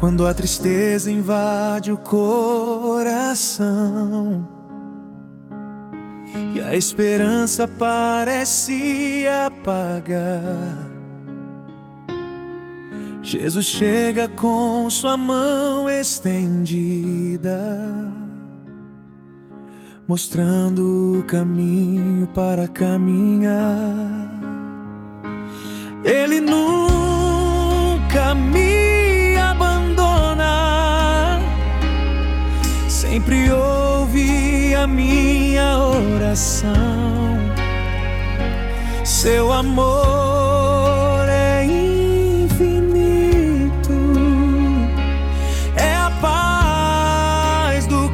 Quando a tristeza invade o coração e a esperança parece apagar, Jesus chega com sua mão estendida, mostrando o caminho para caminhar. Ele nunca me abandona, sempre ouve a minha oração. Seu amor é infinito, é a paz do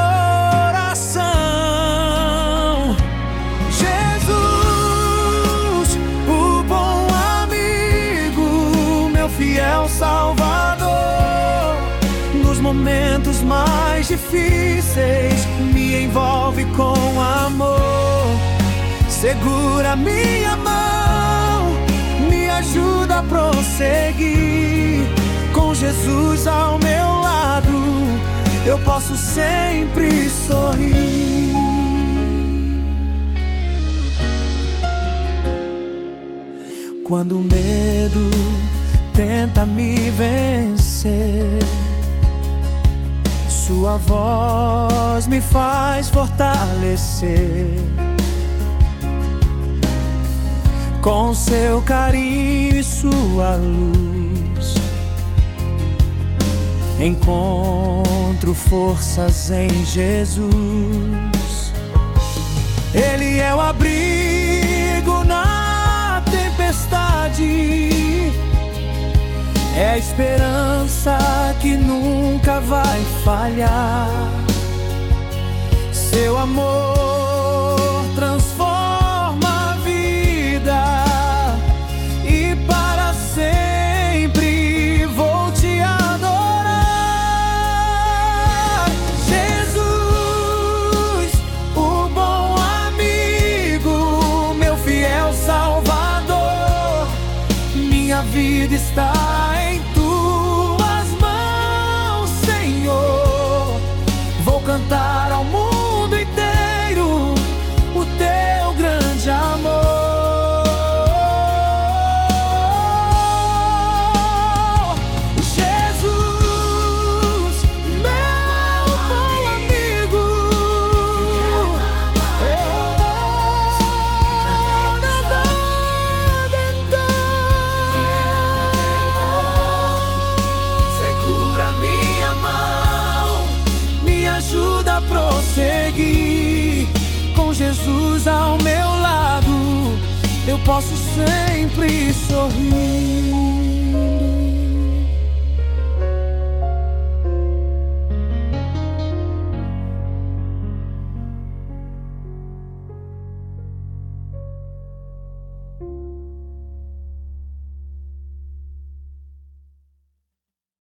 coração. Jesus, o bom amigo, meu fiel Salvador, nos momentos mais difíceis me envolve com amor. Segura minha mão, me ajuda a prosseguir. Com Jesus ao meu lado, eu posso sempre sorrir. Quando o medo tenta me vencer, sua voz me faz fortalecer. Com seu carinho e sua luz, encontro forças em Jesus. Ele é o abrigo na tempestade, é a esperança que nunca vai falhar. Seu amor transforma a vida e para sempre vou te adorar. Jesus, o bom amigo, meu fiel Salvador, minha vida está em tuas mãos, Senhor. Vou cantar ao mundo inteiro o teu grande amor. Jesus, meu bom amigo, segura minha mão, me ajuda a prosseguir. Com Jesus ao meu lado, eu posso sempre sorrir.